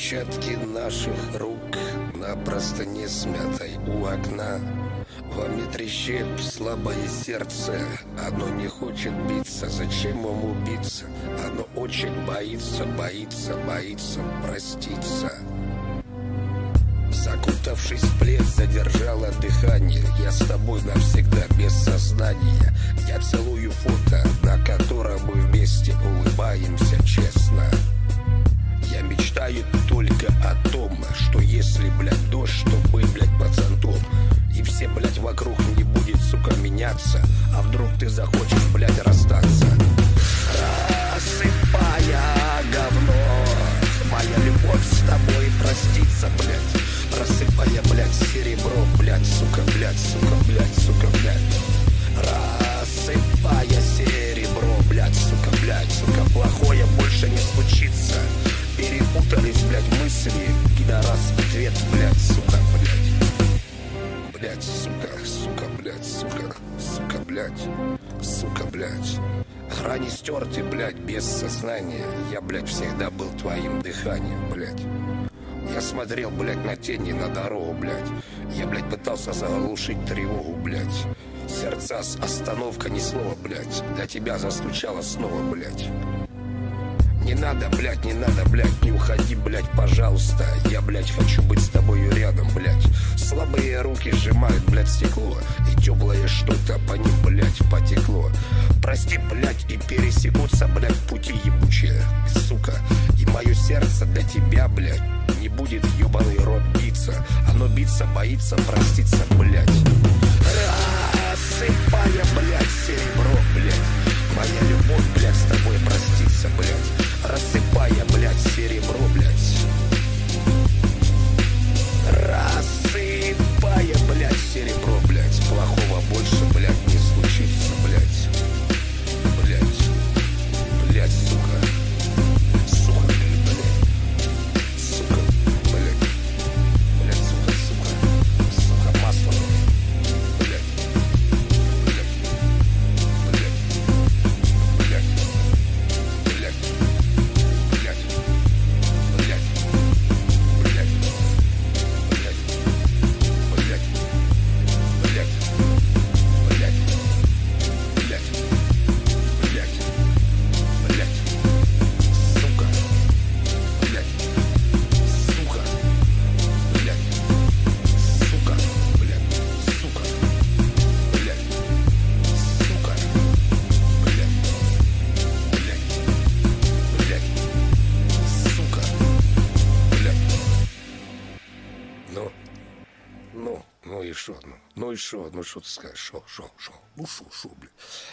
Отпечатки наших рук на простыне смятой у окна. Во мне трещит слабое сердце, оно не хочет биться. Зачем ему биться? Оно очень боится, боится, боится проститься. Закутавшись в плед, задержала дыхание. Я с тобой навсегда без сознания. Я целую фото, на котором мы вместе улыбаемся честно. Я мечтаю только о том, что если, блядь, дождь, то мы, блядь, под зонтом. И все, блядь, вокруг не будет, сука, меняться. А вдруг ты захочешь, блядь, расстаться? Рассыпая говно, моя любовь с тобой простится, блядь. Рассыпая, блядь, серебро, блядь, сука, блядь, сука, блядь, сука, блядь. Рассыпая серебро, блядь, сука, плохое больше не случится. Перепутались, блядь, мысли, пидорас, ответ, блядь, сука, блядь. Блядь, сука, сука, блядь, сука, сука, блядь, сука, блядь. Грани стерты, блядь, без сознания. Я, блядь, всегда был твоим дыханием, блядь. Я смотрел, блядь, на тени, на дорогу, блядь. Я, блядь, пытался заглушить тревогу, блядь. Сердца с остановка, ни слова, блядь. Для тебя застучало снова, блядь. Не надо, блядь, не уходи, блядь, пожалуйста. Я, блядь, хочу быть с тобою рядом, блядь. Слабые руки сжимают, блядь, стекло. И теплое что-то по ним, блядь, потекло. Прости, блядь, и пересекутся, блядь, пути ебучие, сука. И мое сердце для тебя, блядь, не будет ебаный рот биться. Оно биться боится проститься, блядь. Рассыпая, блядь, серебро, блядь. Моя любовь, блядь, с тобой простится, блядь. Рассыпая, блядь, серебро, блядь. Рассыпая, блядь, серебро, блядь. Плохого больше, блядь, не случится, блядь. Блядь, блядь, сука. Сука, блядь. Сука, блядь. Блядь, сука, сука. Сука, масло. Блядь. Блядь. Блядь. Блядь. Блядь. Блядь. Блядь. Блядь. Блядь. Блядь. Блядь. Блядь. Блядь. Блядь. Блядь. Сука. Блядь. Сука. Блядь. Сука. Блядь. Сука. Блядь. Сука. Блядь. Блядь. Блядь. Сука. Блядь. Ну и шо, ну и шо ты скажешь, шо, блядь.